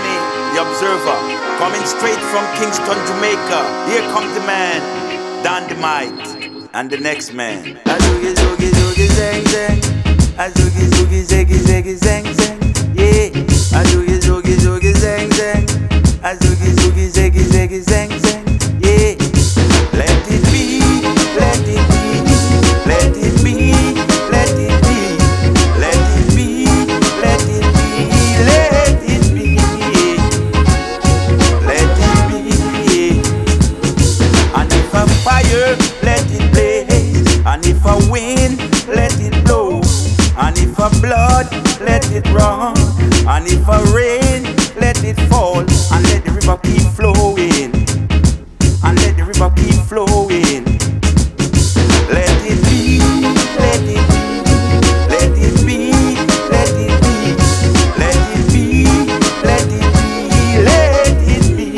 Danny, the observer, coming straight from Kingston, Jamaica. Here comes the man, Dan the Mic, and the next man. Azoogie, zoogie, zoogie, zang, zang. Azoogie, zoogie, zaggy, zaggy, zang, zang. Yeah. Azoogie, zoogie, zoogie, zang, zang. Azoogie, zoogie, zaggy, zaggy, zang, zang. Yeah. Let it be, let it be, let it be, let it be, let it be, let it be, let it be, let it be. And if a fire, let it blaze. And if a wind, let it blow. And if a blood, let it run. And if a rain, let it fall. And let the river keep flowing. And let the river keep flowing. Let it be, let it be, let it be, let it be, let it be, let it be, let it be,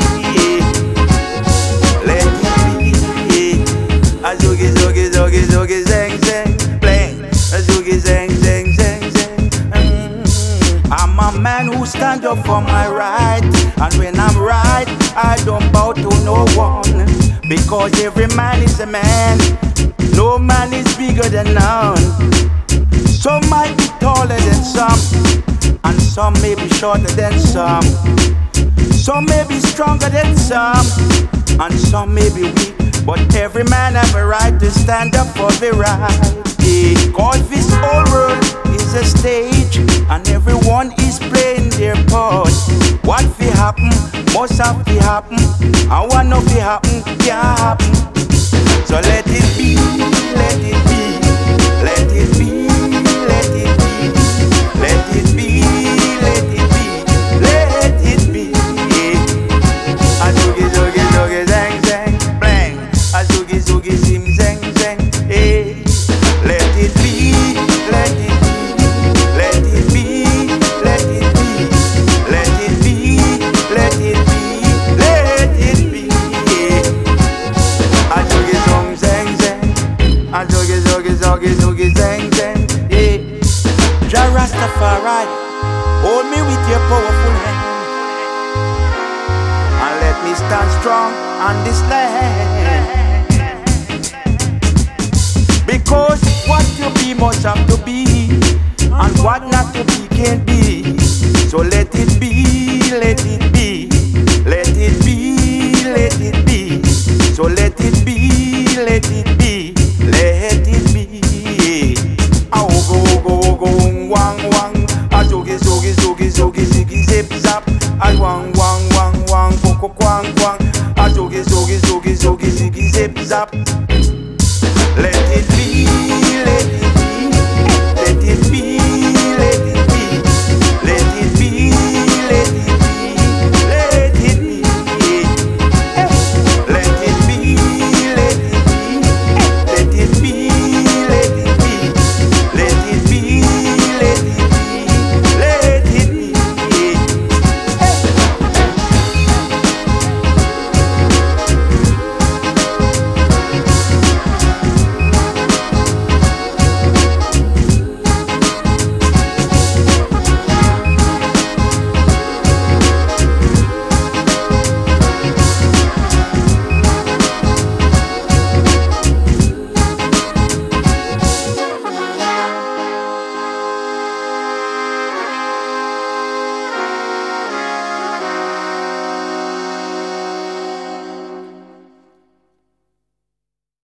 let it be. Azoogie, zoogie, zoogie, zoogie, zang, zang, bang. Azoogie, zang, zang, zang, zang. I'm a man who stand up for my right, and when I'm right, I don't bow to no one, because every man is a man. No man is bigger than none. Some might be taller than some, and some may be shorter than some. Some may be stronger than some, and some may be weak. But every man have a right to stand up for the right. Yeah. Cause this whole world is a stage, and everyone is playing their part. What fi happen must have to happen, and what not fi happen can't happen. So let it be, let it be, let it be, let it be, let it be, let it be, let it be. Yeah. Azoogie, zoogie, zoogie, zang, zang, bang. Azoogie, zoogie, zim, zang, zang. Hey. Let it be, let it be, let it be, let it be, let it be, let it be, let it be. Yeah. Azoogie, zong, zang, zang. Azoogie, zoogie, zoogie, zoogie, zang, zang. Yeah. Jah Rastafari, hold me with your powerful hand, and let me stand strong on this land. Because what you be must have to be, and what not to be can't be. So let it be, let it be, let it be, let it be. So let it be, let it be, let it be. Ah, go, go, go, wang, wang. Ah, zoogie, zoogie, zoogie, zoogie, ziggy, zip, zap. Ah, wang, wang, wang, wang, go, go, quang, quang. Ah, zoogie, zoogie, zoogie, zoogie, ziggy, zip, zap.